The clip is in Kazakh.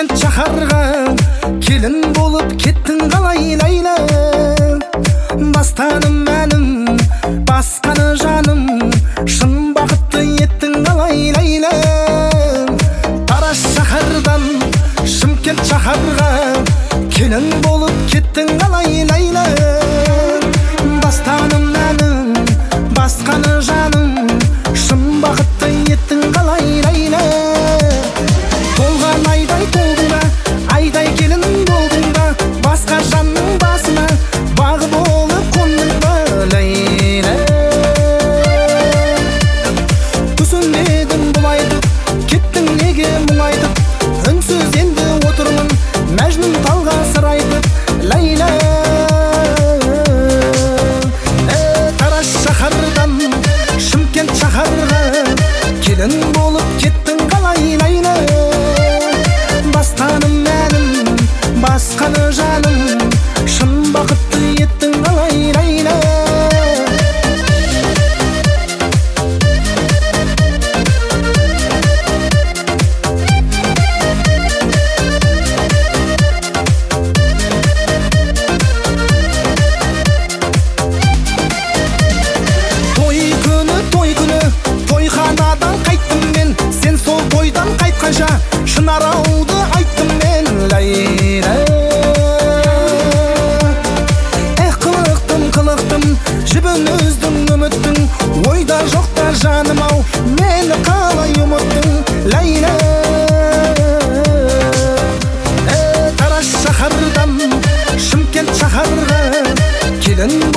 Шымкент шаһарға келін болып кеттің қалай Ләйлә. Бастадым мәнім, басқаны жаным, шын бақытты еттің қалай Ләйлә. Тараз шаһардан Шымкент шаһарға келін болып кеттің қалай Ләйлә. Бастадым мәнім, басқаны жаным, шын бақытты еттің қалай Ләйлә. Толған айдай толдың ба, айдай келін болдың ба, басқа жанның басына бағы болып қондың ба Ләйлә. Түсінбедім бұл айтып, кеттің неге мұң айтып, үнсіз енді отырмын мәжнүн талға сыр айтып Ләйлә. Тараз шаһардан Шымкент шаһарға келін болып кеттің қалай Ләйлә. Бастадым мәнім, басқаны жаным, шын бақытты еттің қалай Ләйлә. Той күні, тойханадан қайттым мен, сен сол тойдан қайтқанша Шынарауды айттым мен Ләйлә. Қылықтым, жібін өздің үміттің, ойда жоқта жаным ау, мені қалай ұмыттың Ләйлә. Тараз шаһардан Шымкент шаһарға келін